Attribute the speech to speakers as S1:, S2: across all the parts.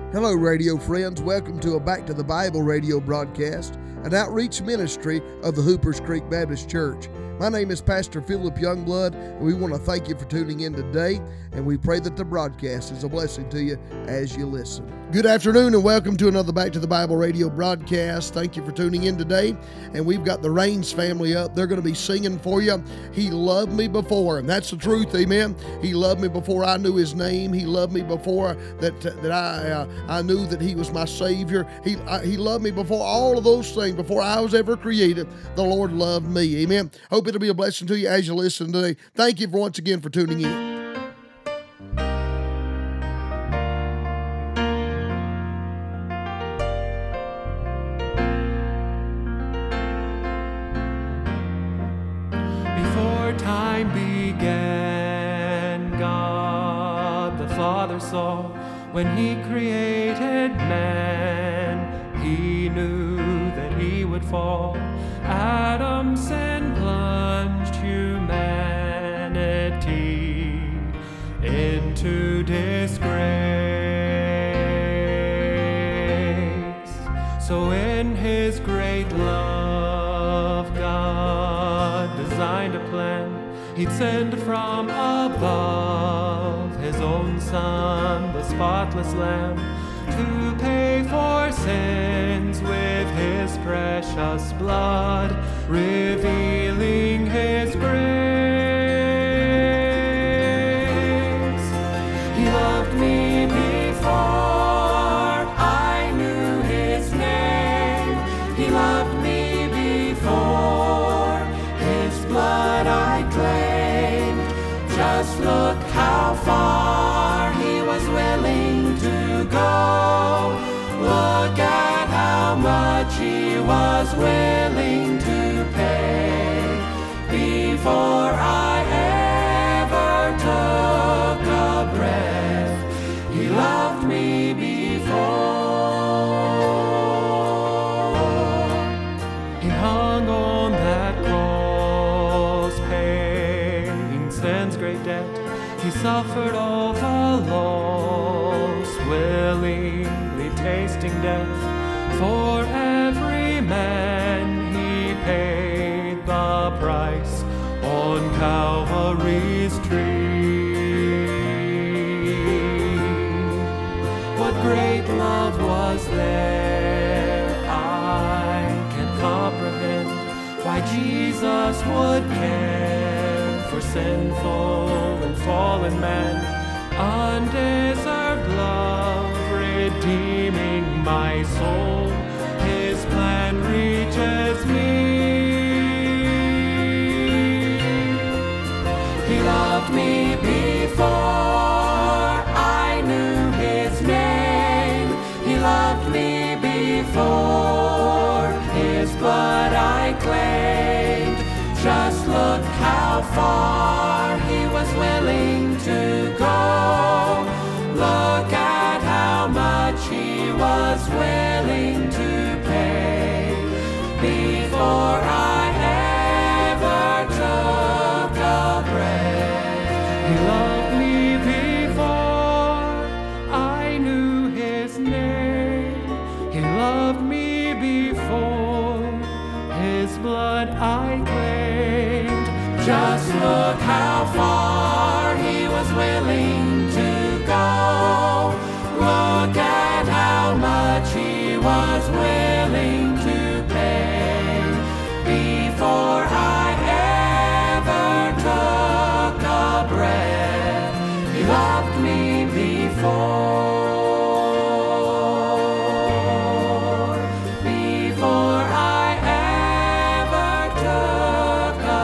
S1: Hello, radio friends. Welcome to a Back to the Bible radio broadcast, an outreach ministry of the Hoopers Creek Baptist Church. My name is Pastor Philip Youngblood, and we want to thank you for tuning in today, and we pray that the broadcast is a blessing to you as you listen. Good afternoon, and welcome to another Back to the Bible radio broadcast. Thank you for tuning in today, and we've got the Rains family up. They're going to be singing for you, He Loved Me Before, and that's the truth, amen. He loved me before I knew His name. He loved me before that I knew that He was my Savior. He loved me before all of those things, before I was ever created. The Lord loved me, amen. Hope it'll be a blessing to you as you listen today. Thank you once again for tuning in.
S2: Before time began, God the Father saw when He created man, He knew that he would fall. Adam's sin plunged humanity into disgrace. So in His great love, God designed a plan. He'd send from above His own Son, the spotless Lamb, to pay for sins with His precious blood, revealing His grace. He loved me before I knew His name. He loved me before His blood I claimed. Just look how far He was willing to go. Look at how much He was willing to pay before I ever took a breath. He loved me before. He hung on that cross, paying sin's great debt. He suffered all the loss, willingly tasting death. For every man He paid the price on Calvary's tree. What great love was there, I can't comprehend why Jesus would care for sinful and fallen man. Undeserved love redeeming my soul, His plan reaches me. He loved me before I knew His name. He loved me before His blood I claimed. Just look how far He was willing to go. Look at how much He was willing to pay before I ever took a breath. He loved me before I knew His name. He loved me before His blood I claimed. Just look how far He was willing to go. Look at how much He was willing to pay before I ever took a breath. He loved me before I ever took a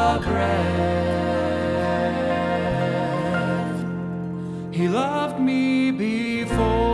S2: breath. He loved me before.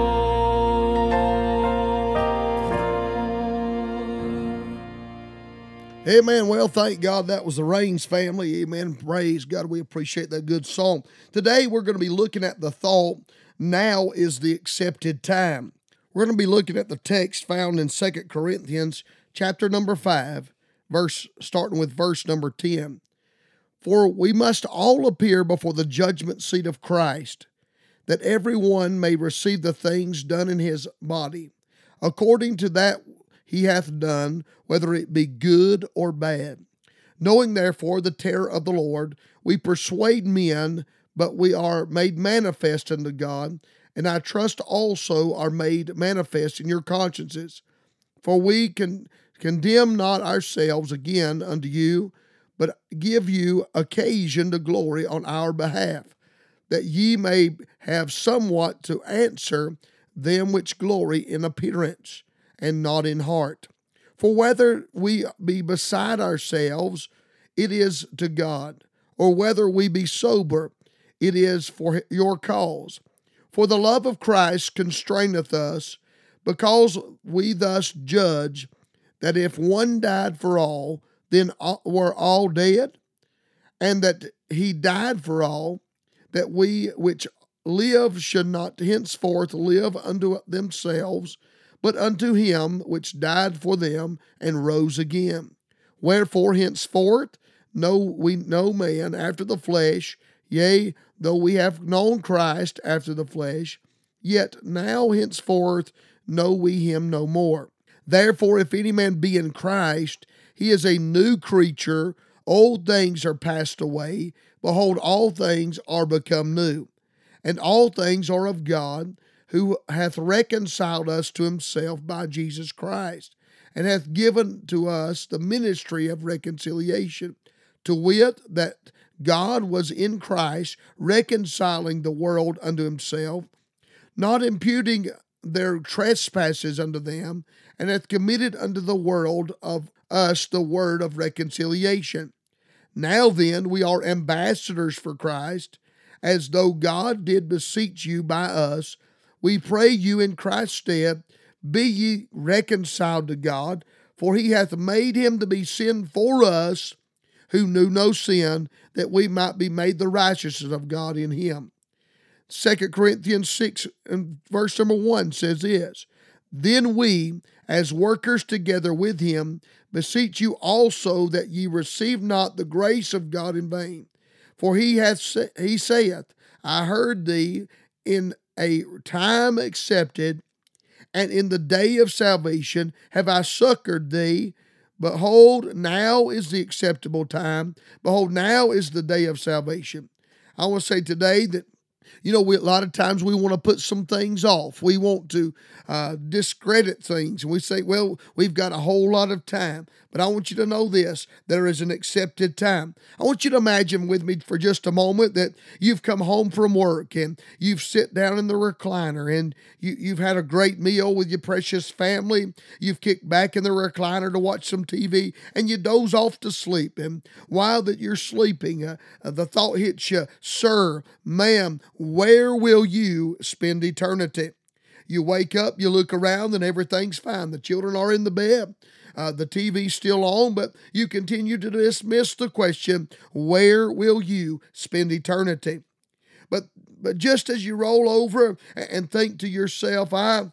S1: Amen. Well, thank God that was the Rains family. Amen. Praise God. We appreciate that good song. Today we're going to be looking at the thought, now is the accepted time. We're going to be looking at the text found in 2 Corinthians chapter number 5, starting with verse number 10. For we must all appear before the judgment seat of Christ, that every one may receive the things done in his body, according to that he hath done, whether it be good or bad. Knowing therefore the terror of the Lord, we persuade men, but we are made manifest unto God, and I trust also are made manifest in your consciences. For we can condemn not ourselves again unto you, but give you occasion to glory on our behalf, that ye may have somewhat to answer them which glory in appearance, and not in heart. For whether we be beside ourselves, it is to God, or whether we be sober, it is for your cause. For the love of Christ constraineth us, because we thus judge that if one died for all, then were all dead, and that he died for all, that we which live should not henceforth live unto themselves, but unto him which died for them and rose again. Wherefore henceforth know we no man after the flesh, yea, though we have known Christ after the flesh, yet now henceforth know we him no more. Therefore, if any man be in Christ, he is a new creature. Old things are passed away. Behold, all things are become new. And all things are of God, who hath reconciled us to himself by Jesus Christ, and hath given to us the ministry of reconciliation, to wit, that God was in Christ reconciling the world unto himself, not imputing their trespasses unto them, and hath committed unto the world of us the word of reconciliation. Now then, we are ambassadors for Christ, as though God did beseech you by us. We pray you in Christ's stead, be ye reconciled to God, for he hath made him to be sin for us, who knew no sin, that we might be made the righteousness of God in him. 2 Corinthians 6 and verse number 1 says this, Then we, as workers together with him, beseech you also that ye receive not the grace of God in vain. For he saith, I heard thee in a time accepted, and in the day of salvation have I succored thee. Behold, now is the acceptable time. Behold, now is the day of salvation. I want to say today that, a lot of times we want to put some things off. We want to discredit things. And we say, well, we've got a whole lot of time. But I want you to know this, there is an accepted time. I want you to imagine with me for just a moment that you've come home from work and you've sit down in the recliner and you've had a great meal with your precious family. You've kicked back in the recliner to watch some TV and you doze off to sleep. And while that you're sleeping, the thought hits you, sir, ma'am, where will you spend eternity? You wake up, you look around, and everything's fine. The children are in the bed. The TV's still on, but you continue to dismiss the question, where will you spend eternity? But just as you roll over and think to yourself, I'm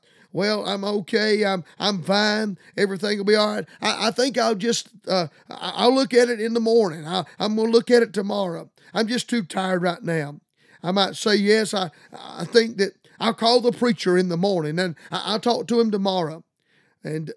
S1: okay, I'm fine, everything will be all right. I think I'll just, I'll look at it in the morning. I'm going to look at it tomorrow. I'm just too tired right now. I might say, yes, I think that I'll call the preacher in the morning and I'll talk to him tomorrow. And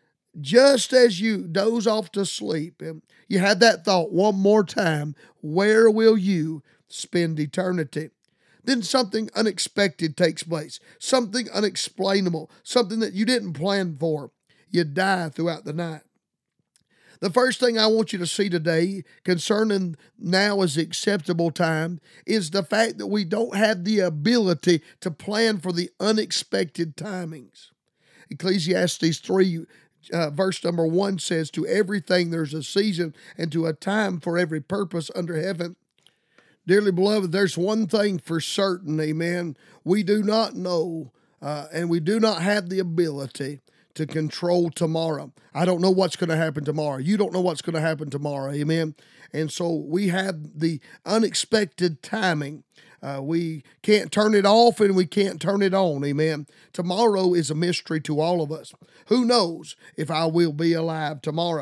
S1: just as you doze off to sleep, and you had that thought one more time, where will you spend eternity? Then something unexpected takes place, something unexplainable, something that you didn't plan for. You die throughout the night. The first thing I want you to see today concerning now is the acceptable time is the fact that we don't have the ability to plan for the unexpected timings. Ecclesiastes 3 verse number 1 says, to everything there's a season and to a time for every purpose under heaven. Dearly beloved, there's one thing for certain, amen. We do not know and we do not have the ability to control tomorrow. I don't know what's going to happen tomorrow. You don't know what's going to happen tomorrow, amen. And so we have the unexpected timing. We can't turn it off and we can't turn it on, amen. Tomorrow is a mystery to all of us. Who knows if I will be alive tomorrow?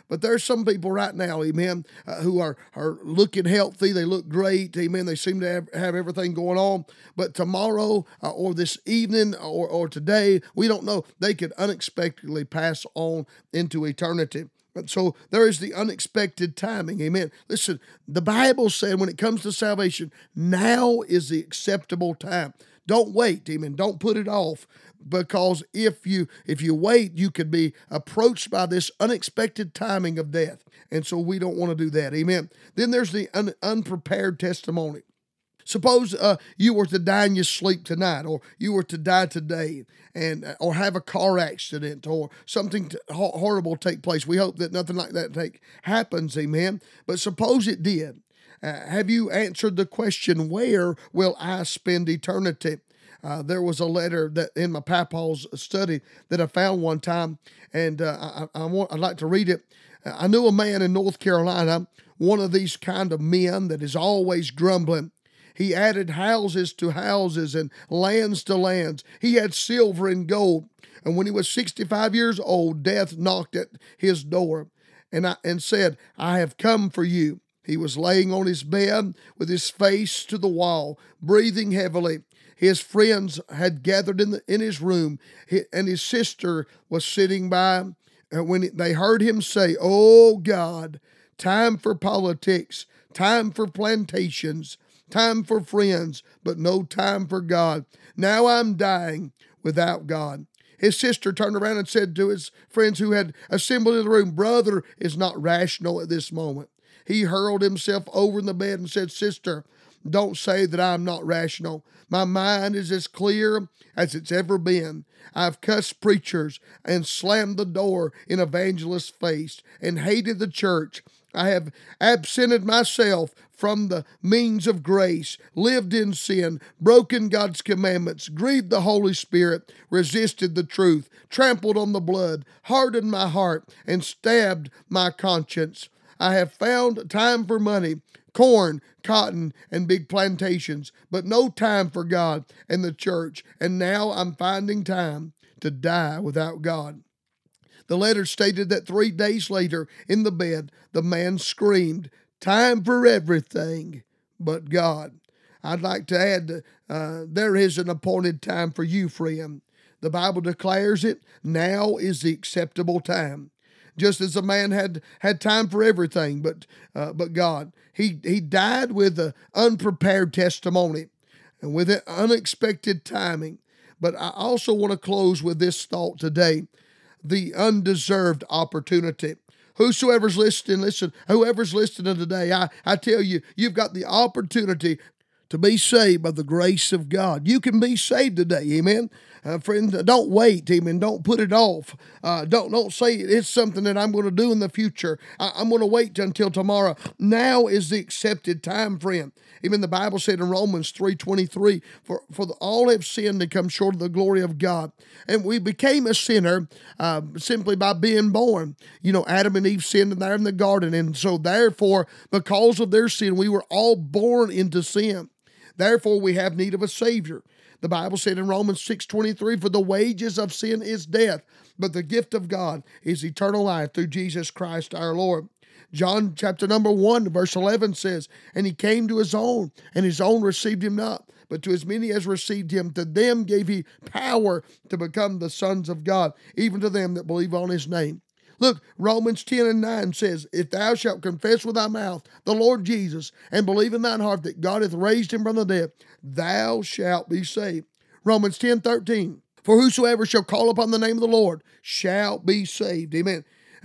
S1: But there's some people right now, amen, who are looking healthy. They look great, amen. They seem to have everything going on. But tomorrow or this evening or today, we don't know. They could unexpectedly pass on into eternity. So there is the unexpected timing. Amen. Listen, the Bible said when it comes to salvation, now is the acceptable time. Don't wait. Amen. Don't put it off, because if you wait, you could be approached by this unexpected timing of death. And so we don't want to do that. Amen. Then there's the unprepared testimony. Suppose you were to die in your sleep tonight, or you were to die today, or have a car accident, or something horrible take place. We hope that nothing like that happens, amen. But suppose it did. Have you answered the question, where will I spend eternity? There was a letter that in my papa's study that I found one time, and I'd like to read it. I knew a man in North Carolina, one of these kind of men that is always grumbling. He added houses to houses and lands to lands. He had silver and gold. And when he was 65 years old, death knocked at his door and said, I have come for you. He was laying on his bed with his face to the wall, breathing heavily. His friends had gathered in his room, and his sister was sitting by. And when they heard him say, oh God, time for politics, time for plantations, time for friends, but no time for God. Now I'm dying without God. His sister turned around and said to his friends who had assembled in the room, brother is not rational at this moment. He hurled himself over in the bed and said, sister, don't say that I'm not rational. My mind is as clear as it's ever been. I've cussed preachers and slammed the door in evangelists' face and hated the church. I have absented myself from the means of grace, lived in sin, broken God's commandments, grieved the Holy Spirit, resisted the truth, trampled on the blood, hardened my heart, and stabbed my conscience. I have found time for money, corn, cotton, and big plantations, but no time for God and the church. And now I'm finding time to die without God. The letter stated that 3 days later, in the bed, the man screamed, time for everything but God. I'd like to add, there is an appointed time for you, friend. The Bible declares it, now is the acceptable time. Just as a man had time for everything but God. He died with an unprepared testimony and with an unexpected timing. But I also want to close with this thought today. The undeserved opportunity. Whosoever's listening, listen, whoever's listening today, I tell you, you've got the opportunity to be saved by the grace of God. You can be saved today, amen? Friends, don't wait, amen. Don't put it off. Don't say it's something that I'm going to do in the future. I'm going to wait until tomorrow. Now is the accepted time, friend. Even the Bible said in Romans 3:23, for all have sinned and come short of the glory of God. And we became a sinner simply by being born. You know, Adam and Eve sinned there in the garden. And so therefore, because of their sin, we were all born into sin. Therefore, we have need of a Savior. The Bible said in Romans 6:23, for the wages of sin is death, but the gift of God is eternal life through Jesus Christ our Lord. John chapter number 1, verse 11 says, and he came to his own, and his own received him not. But to as many as received him, to them gave he power to become the sons of God, even to them that believe on his name. Look, Romans 10:9 says, if thou shalt confess with thy mouth the Lord Jesus, and believe in thine heart that God hath raised him from the dead, thou shalt be saved. Romans 10:13, for whosoever shall call upon the name of the Lord shall be saved. Amen.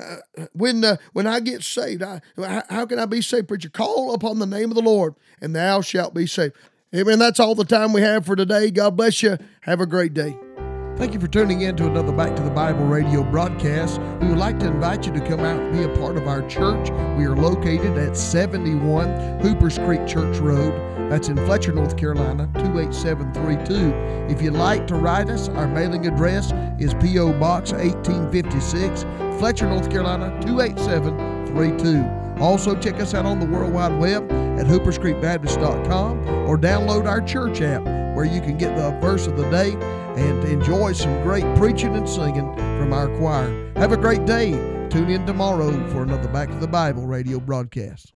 S1: When I get saved, how can I be saved, preacher? Call upon the name of the Lord, and thou shalt be saved. Amen. That's all the time we have for today. God bless you. Have a great day. Thank you for tuning in to another Back to the Bible radio broadcast. We would like to invite you to come out and be a part of our church. We are located at 71 Hoopers Creek Church Road. That's in Fletcher, North Carolina, 28732. If you'd like to write us, our mailing address is P.O. Box 1856, Fletcher, North Carolina, 28732. Also, check us out on the World Wide Web at hooperscreekbaptist.com or download our church app where you can get the verse of the day and enjoy some great preaching and singing from our choir. Have a great day. Tune in tomorrow for another Back to the Bible radio broadcast.